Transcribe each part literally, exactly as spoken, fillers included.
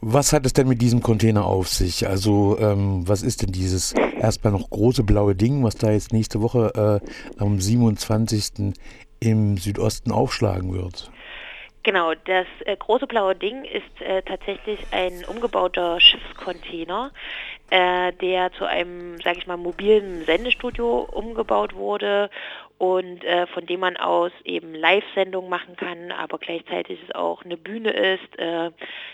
Was hat es denn mit diesem Container auf sich? Also, ähm, was ist denn dieses erstmal noch große blaue Ding, was da jetzt nächste Woche äh, am siebenundzwanzigsten im Südosten aufschlagen wird? Genau, das äh, große blaue Ding ist äh, tatsächlich ein umgebauter Schiffscontainer, äh, der zu einem, sage ich mal, mobilen Sendestudio umgebaut wurde und äh, von dem man aus eben Live-Sendungen machen kann, aber gleichzeitig es auch eine Bühne ist, äh,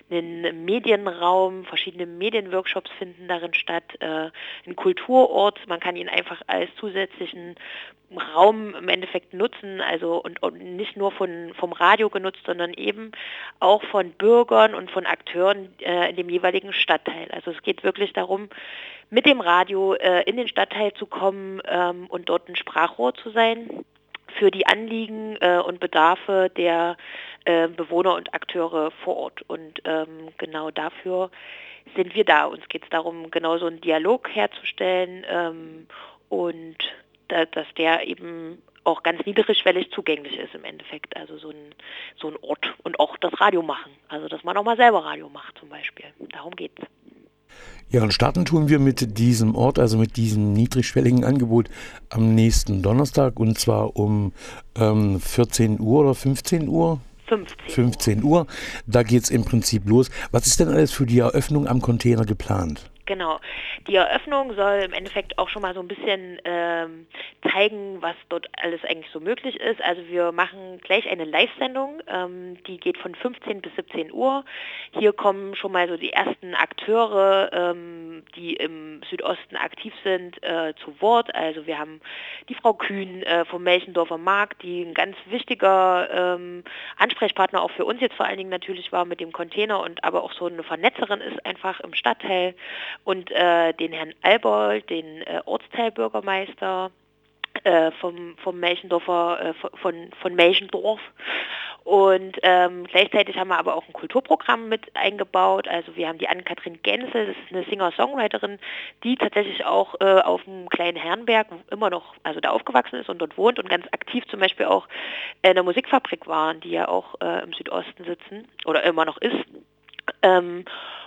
ein Medienraum, verschiedene Medienworkshops finden darin statt, äh, ein Kulturort, man kann ihn einfach als zusätzlichen Raum im Endeffekt nutzen, also und, und nicht nur von, vom Radio genutzt, sondern eben auch von Bürgern und von Akteuren äh, in dem jeweiligen Stadtteil. Also es geht wirklich darum, mit dem Radio äh, in den Stadtteil zu kommen ähm, und dort ein Sprachrohr zu sein für die Anliegen äh, und Bedarfe der äh, Bewohner und Akteure vor Ort. Und ähm, genau dafür sind wir da. Uns geht es darum, genau so einen Dialog herzustellen ähm, und da, dass der eben auch ganz niedrigschwellig zugänglich ist im Endeffekt. Also so ein, so ein Ort und auch das Radio machen. Also dass man auch mal selber Radio macht zum Beispiel. Darum geht's. Ja, und starten tun wir mit diesem Ort, also mit diesem niedrigschwelligen Angebot am nächsten Donnerstag und zwar um ähm, vierzehn Uhr oder fünfzehn Uhr. fünfzehn Uhr. fünfzehn Uhr, da geht's im Prinzip los. Was ist denn alles für die Eröffnung am Container geplant? Genau. Die Eröffnung soll im Endeffekt auch schon mal so ein bisschen ähm, zeigen, was dort alles eigentlich so möglich ist. Also wir machen gleich eine Live-Sendung, ähm, die geht von fünfzehn bis siebzehn Uhr. Hier kommen schon mal so die ersten Akteure, ähm, die im Südosten aktiv sind, äh, zu Wort. Also wir haben die Frau Kühn äh, vom Melchendorfer Markt, die ein ganz wichtiger ähm, Ansprechpartner auch für uns jetzt vor allen Dingen natürlich war mit dem Container und aber auch so eine Vernetzerin ist einfach im Stadtteil. Und äh, den Herrn Albold, den äh, Ortsteilbürgermeister äh, vom, vom Melchendorfer, äh, von, von Melchendorf. Und ähm, gleichzeitig haben wir aber auch ein Kulturprogramm mit eingebaut. Also wir haben die Ann-Kathrin Gensel, das ist eine Singer-Songwriterin, die tatsächlich auch äh, auf dem kleinen Herrenberg immer noch, also da aufgewachsen ist und dort wohnt und ganz aktiv zum Beispiel auch in der Musikfabrik waren, die ja auch äh, im Südosten sitzen oder immer noch ist. Ähm,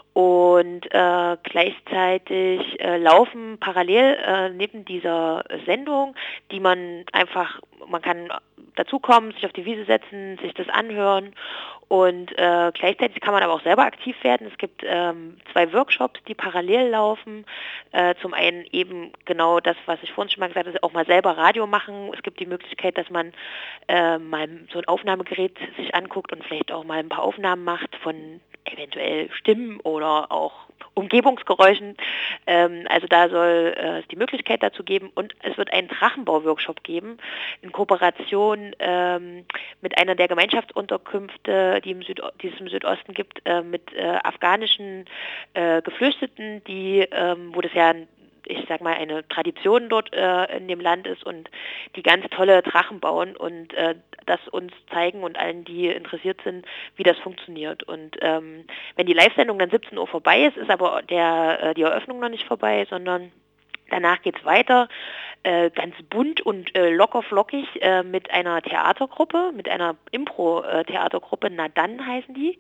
und äh, gleichzeitig äh, laufen parallel äh, neben dieser Sendung, die man einfach, man kann dazukommen, sich auf die Wiese setzen, sich das anhören und äh, gleichzeitig kann man aber auch selber aktiv werden. Es gibt ähm, zwei Workshops, die parallel laufen. Äh, zum einen eben genau das, was ich vorhin schon mal gesagt habe, auch mal selber Radio machen. Es gibt die Möglichkeit, dass man äh, mal so ein Aufnahmegerät sich anguckt und vielleicht auch mal ein paar Aufnahmen macht von eventuell Stimmen oder auch Umgebungsgeräuschen. Ähm, also da soll äh, es die Möglichkeit dazu geben und es wird einen Drachenbau-Workshop geben in Kooperation ähm, mit einer der Gemeinschaftsunterkünfte, die, im Süd, die es im Südosten gibt, äh, mit äh, afghanischen äh, Geflüchteten, die, ähm, wo das ja ich sag mal, eine Tradition dort äh, in dem Land ist und die ganz tolle Drachen bauen und äh, das uns zeigen und allen, die interessiert sind, wie das funktioniert. Und ähm, wenn die Live-Sendung dann siebzehn Uhr vorbei ist, ist aber der, äh, die Eröffnung noch nicht vorbei, sondern danach geht's weiter, äh, ganz bunt und äh, locker flockig äh, mit einer Theatergruppe, mit einer Impro-Theatergruppe, Na dann heißen die.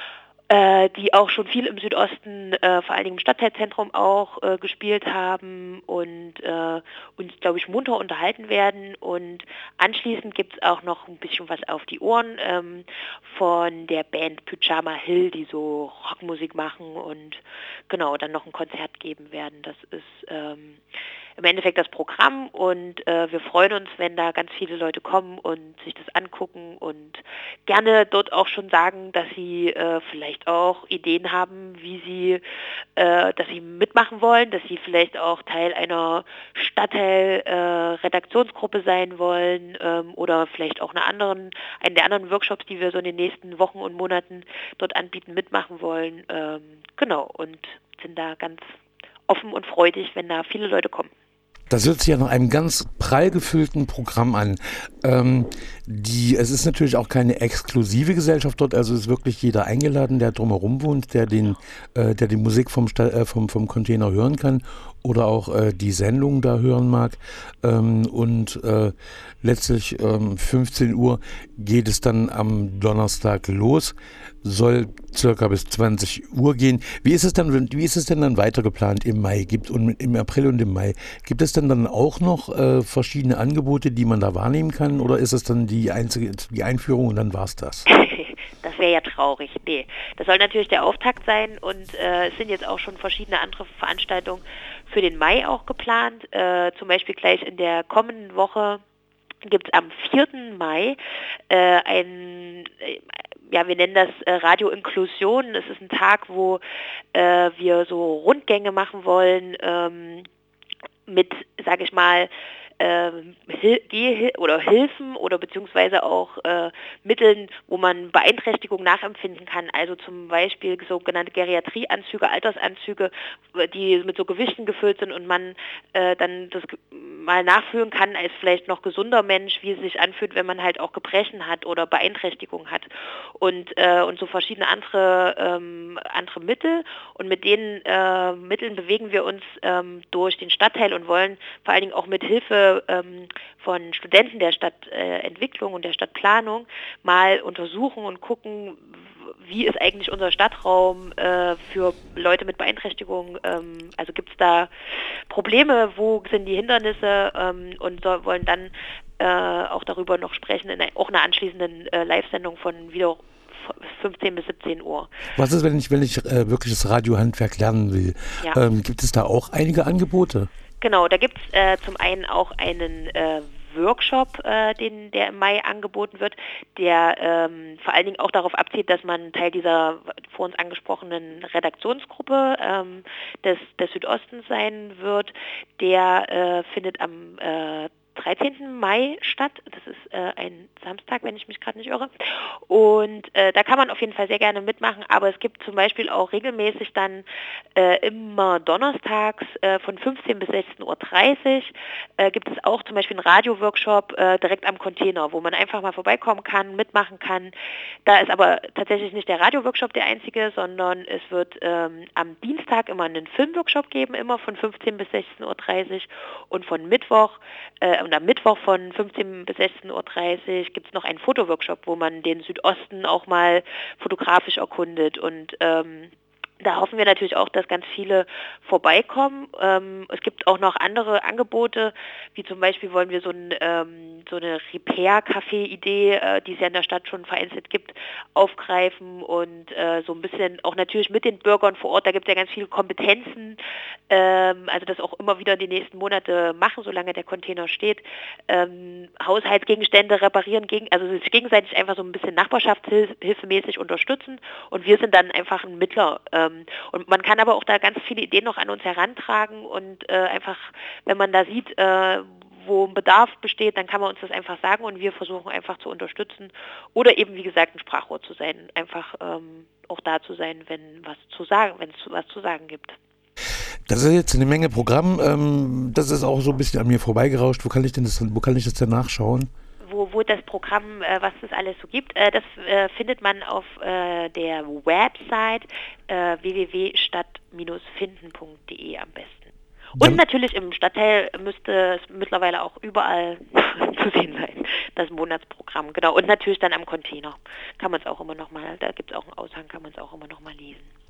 Äh, die auch schon viel im Südosten, äh, vor allen Dingen im Stadtteilzentrum auch äh, gespielt haben und äh, uns, glaube ich, munter unterhalten werden. Und anschließend gibt es auch noch ein bisschen was auf die Ohren ähm, von der Band Pyjama Hill, die so Rockmusik machen und genau, dann noch ein Konzert geben werden. Das ist ähm, im Endeffekt das Programm und äh, wir freuen uns, wenn da ganz viele Leute kommen und sich das angucken und gerne dort auch schon sagen, dass sie äh, vielleicht auch Ideen haben, wie sie, äh, dass sie mitmachen wollen, dass sie vielleicht auch Teil einer Stadtteil-Redaktionsgruppe äh, sein wollen ähm, oder vielleicht auch eine anderen, einen der anderen Workshops, die wir so in den nächsten Wochen und Monaten dort anbieten, mitmachen wollen. Ähm, genau, und sind da ganz offen und freudig, wenn da viele Leute kommen. Das hört sich ja nach einem ganz prall gefüllten Programm an. Ähm, die, es ist natürlich auch keine exklusive Gesellschaft dort, also ist wirklich jeder eingeladen, der drumherum wohnt, der den, äh, der die Musik vom, Sta- äh, vom, vom Container hören kann oder auch äh, die Sendung da hören mag. Ähm, und äh, letztlich ähm, fünfzehn Uhr geht es dann am Donnerstag los, soll circa bis zwanzig Uhr gehen. Wie ist es dann, wie ist es denn dann weiter geplant im Mai? Gibt und im April und im Mai? Gibt es denn dann auch noch äh, verschiedene Angebote, die man da wahrnehmen kann, oder ist es dann die einzige die Einführung und dann war's das? Das wäre ja traurig. Nee, das soll natürlich der Auftakt sein und äh, es sind jetzt auch schon verschiedene andere Veranstaltungen für den Mai auch geplant. Äh, zum Beispiel gleich in der kommenden Woche gibt es am vierten Mai äh, ein, äh, ja, wir nennen das äh, Radio Inklusion. Es ist ein Tag, wo äh, wir so Rundgänge machen wollen ähm, mit, sage ich mal, ähm, Hil- Gehhil- oder Hilfen oder beziehungsweise auch äh, Mitteln, wo man Beeinträchtigung nachempfinden kann. Also zum Beispiel sogenannte Geriatrieanzüge, Altersanzüge, die mit so Gewichten gefüllt sind und man äh, dann das ge- mal nachfühlen kann als vielleicht noch gesunder Mensch, wie es sich anfühlt, wenn man halt auch Gebrechen hat oder Beeinträchtigung hat. Und, äh, und so verschiedene andere, ähm, andere Mittel. Und mit den äh, Mitteln bewegen wir uns ähm, durch den Stadtteil und wollen vor allen Dingen auch mit Hilfe ähm, von Studenten der Stadtentwicklung äh, und der Stadtplanung mal untersuchen und gucken, wie ist eigentlich unser Stadtraum äh, für Leute mit Beeinträchtigung. Ähm, also gibt es da Probleme, wo sind die Hindernisse ähm, und so, wollen dann äh, auch darüber noch sprechen in einer, auch einer anschließenden äh, Live-Sendung von wieder fünfzehn bis siebzehn Uhr. Was ist, wenn ich, wenn ich äh, wirklich das Radiohandwerk lernen will? Ja. Ähm, gibt es da auch einige Angebote? Genau, da gibt es äh, zum einen auch einen äh, Workshop, äh, den, der im Mai angeboten wird, der ähm, vor allen Dingen auch darauf abzielt, dass man Teil dieser vor uns angesprochenen Redaktionsgruppe ähm, des, des Südostens sein wird. Der äh, findet am äh, dreizehnten Mai statt. Das ist äh, ein Samstag, wenn ich mich gerade nicht irre. Und äh, da kann man auf jeden Fall sehr gerne mitmachen, aber es gibt zum Beispiel auch regelmäßig dann äh, immer donnerstags äh, von fünfzehn bis sechzehn Uhr dreißig äh, gibt es auch zum Beispiel einen Radio-Workshop äh, direkt am Container, wo man einfach mal vorbeikommen kann, mitmachen kann. Da ist aber tatsächlich nicht der Radio-Workshop der einzige, sondern es wird ähm, am Dienstag immer einen Film-Workshop geben, immer von fünfzehn bis sechzehn Uhr dreißig und von Mittwoch äh, und am Mittwoch von fünfzehn bis sechzehn Uhr dreißig gibt es noch einen Fotoworkshop, wo man den Südosten auch mal fotografisch erkundet und ähm, da hoffen wir natürlich auch, dass ganz viele vorbeikommen. Ähm, es gibt auch noch andere Angebote, wie zum Beispiel wollen wir so, ein, ähm, so eine Repair-Café-Idee, äh, die es ja in der Stadt schon vereinzelt gibt, aufgreifen und äh, so ein bisschen auch natürlich mit den Bürgern vor Ort, da gibt es ja ganz viele Kompetenzen, ähm, also das auch immer wieder die nächsten Monate machen, solange der Container steht, ähm, Haushaltsgegenstände reparieren, gegen, also sich gegenseitig einfach so ein bisschen nachbarschaftshilfemäßig unterstützen und wir sind dann einfach ein Mittler, ähm, und man kann aber auch da ganz viele Ideen noch an uns herantragen und äh, einfach, wenn man da sieht, äh, wo ein Bedarf besteht, dann kann man uns das einfach sagen und wir versuchen einfach zu unterstützen oder eben, wie gesagt, ein Sprachrohr zu sein, einfach ähm, auch da zu sein, wenn was zu sagen, wenn es was zu sagen gibt. Das ist jetzt eine Menge Programm. Ähm, das ist auch so ein bisschen an mir vorbeigerauscht. Wo kann ich denn das, wo kann ich das denn nachschauen? Wo, wo das Programm, äh, was es alles so gibt, äh, das äh, findet man auf äh, der Website äh, w w w punkt stadt Bindestrich finden punkt d e am besten. Und Dann, natürlich im Stadtteil müsste es mittlerweile auch überall zu sehen sein, das Monatsprogramm, genau. Und natürlich dann am Container kann man es auch immer noch mal, da gibt es auch einen Aushang, kann man es auch immer noch mal lesen.